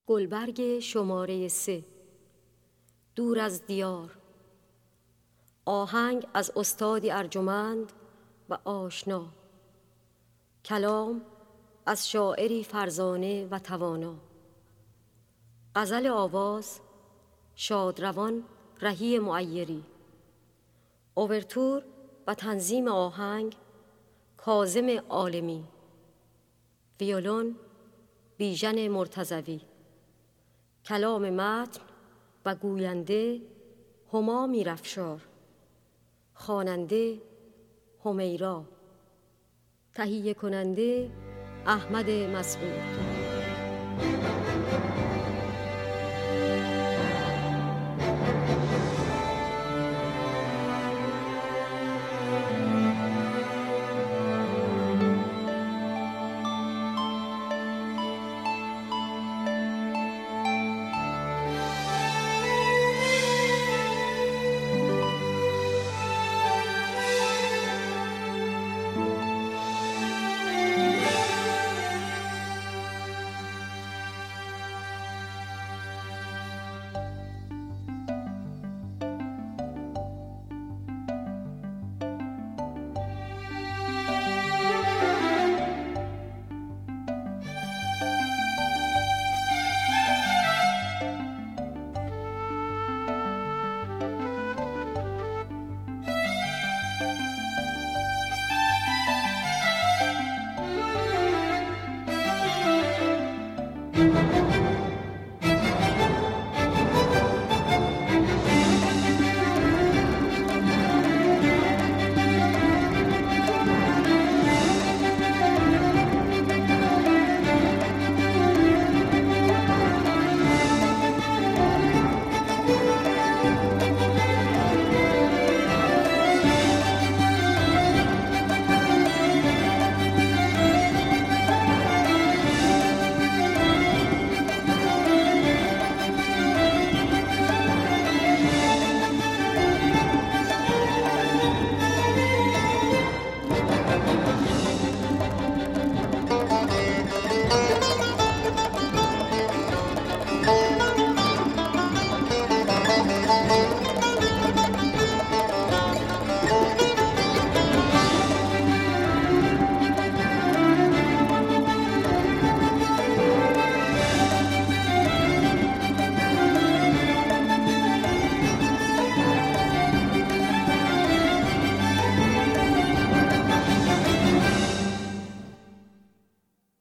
گلبرگ شماره 3. دور از دیار. آهنگ از استادی ارجمند و آشنا. کلام از شاعری فرزانه و توانا. غزل آواز شادروان رهی معیری. اوورتور و تنظیم آهنگ کاظم عالمی. ویولون بیژن مرتضوی. کلام متن و گوینده هما میرافشار. خواننده همیرا. تهیه کننده احمد مسعود.